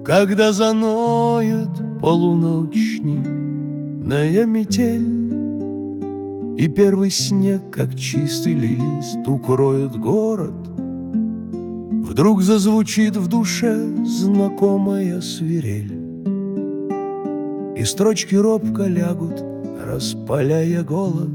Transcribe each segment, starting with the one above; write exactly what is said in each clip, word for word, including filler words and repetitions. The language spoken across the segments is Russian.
Когда заноет полуночная метель, и первый снег, как чистый лист, укроет город, вдруг зазвучит в душе знакомая свирель, и строчки робко лягут, распаляя голод.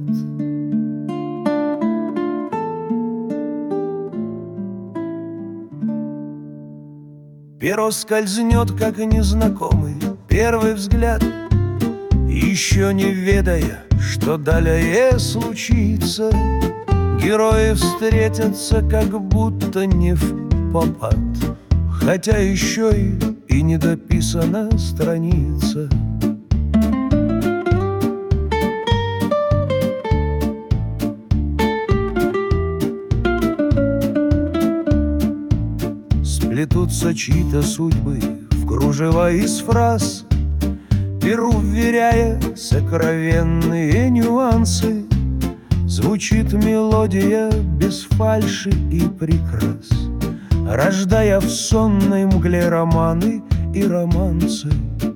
Перо скользнет, как незнакомый первый взгляд, еще не ведая, что далее случится. Герои встретятся, как будто не впопад, хотя еще и, и не дописана страница. Сплетутся чьи-то судьбы в кружева из фраз, перу вверяя сокровенные нюансы. Звучит мелодия без фальши и прикрас, рождая в сонной мгле романы и романсы.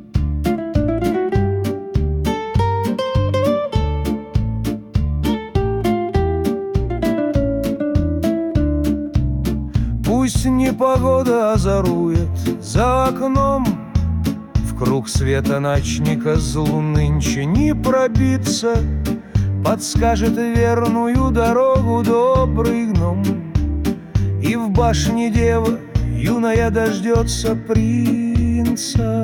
Пусть непогода озорует за окном, в круг света ночника злу нынче не пробиться. Подскажет верную дорогу добрый гном, и в башне дева юная дождется принца.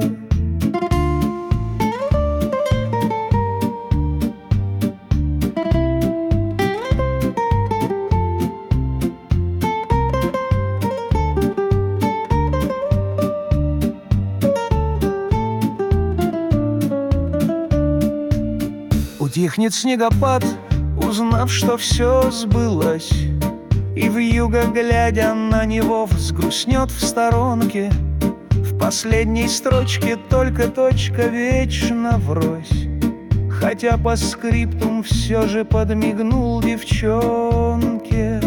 Утихнет снегопад, узнав, что все сбылось, и вьюга, глядя на него, взгрустнет в сторонке. В последней строчке только точка вечно врозь, хотя по скриптум все же подмигнул девчонке.